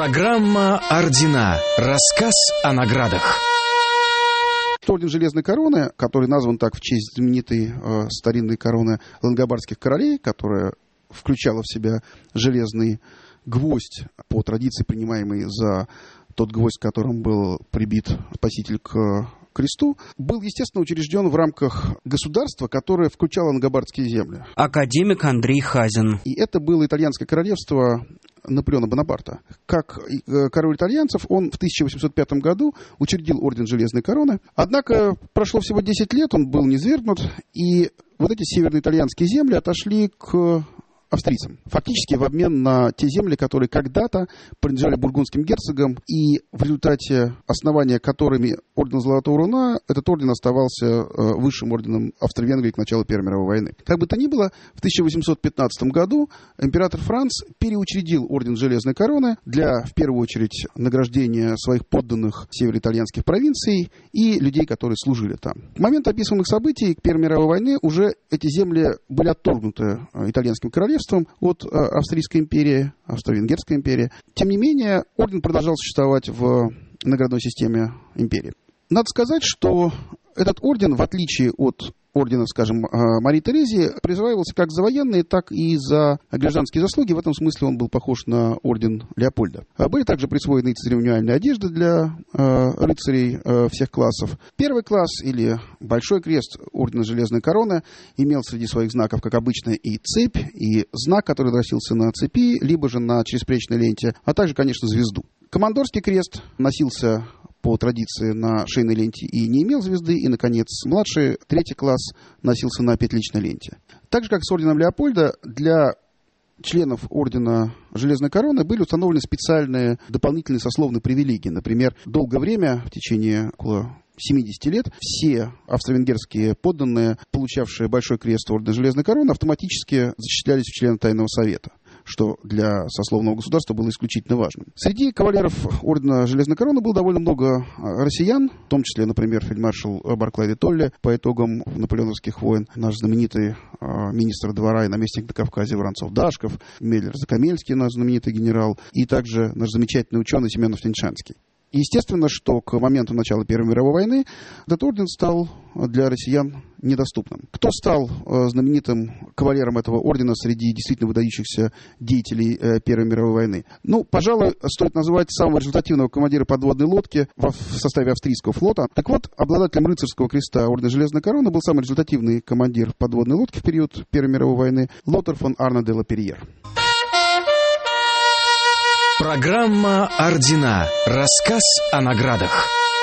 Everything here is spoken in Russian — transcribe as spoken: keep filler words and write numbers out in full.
Программа «Ордена». Рассказ о наградах. Орден Железной Короны, который назван так в честь знаменитой э, старинной короны лангобардских королей, которая включала в себя железный гвоздь, по традиции принимаемый за тот гвоздь, которым был прибит Спаситель к кресту, был, естественно, учрежден в рамках государства, которое включало лангобардские земли. Академик Андрей Хазин. И это было итальянское королевство Наполеона Бонапарта. Как король итальянцев, он в тысяча восемьсот пятом году учредил Орден Железной Короны. Однако прошло всего десять лет, он был низвергнут, и вот эти североитальянские земли отошли к австрийцам. Фактически в обмен на те земли, которые когда-то принадлежали бургундским герцогам, и в результате основания которыми ордена Золотого Руна, этот орден оставался э, высшим орденом Австро-Венгрии к началу Первой мировой войны. Как бы то ни было, в тысяча восемьсот пятнадцатом году император Франц переучредил Орден Железной Короны для, в первую очередь, награждения своих подданных североитальянских провинций и людей, которые служили там. К моменту описанных событий к Первой мировой войны уже эти земли были отторгнуты итальянским королевством от Австрийской империи, Австро-Венгерской империи. Тем не менее, орден продолжал существовать в наградной системе империи. Надо сказать, что этот орден, в отличие от ордена, скажем, Марии Терезии, присваивался как за военные, так и за гражданские заслуги. В этом смысле он был похож на орден Леопольда. Были также присвоены и церемониальные одежды для э, рыцарей э, всех классов. Первый класс, или Большой крест ордена Железной Короны, имел среди своих знаков, как обычно, и цепь, и знак, который носился на цепи, либо же на черезпречной ленте, а также, конечно, звезду. Командорский крест носился по традиции на шейной ленте и не имел звезды. И, наконец, младший, третий класс, носился на петличной ленте. Так же, как с орденом Леопольда, для членов ордена Железной Короны были установлены специальные дополнительные сословные привилегии. Например, долгое время, в течение около семьдесят лет, все австро-венгерские подданные, получавшие Большой крест ордена Железной Короны, автоматически зачислялись в члены Тайного совета, что для сословного государства было исключительно важным. Среди кавалеров ордена Железной Короны было довольно много россиян, в том числе, например, фельдмаршал Барклай де Толли, по итогам наполеоновских войн, наш знаменитый э, министр двора и наместник на Кавказе Воронцов-Дашков, Меллер-Закамельский, наш знаменитый генерал, и также наш замечательный ученый Семенов-Теньшанский. Естественно, что к моменту начала Первой мировой войны этот орден стал для россиян недоступным. Кто стал э, знаменитым кавалером этого ордена среди действительно выдающихся деятелей э, Первой мировой войны? Ну, пожалуй, стоит назвать самого результативного командира подводной лодки в, в составе австрийского флота. Так вот, обладателем рыцарского креста ордена Железной Короны был самый результативный командир подводной лодки в период Первой мировой войны Лотар фон Арне де ла Перьер. Программа «Ордена». Рассказ о наградах.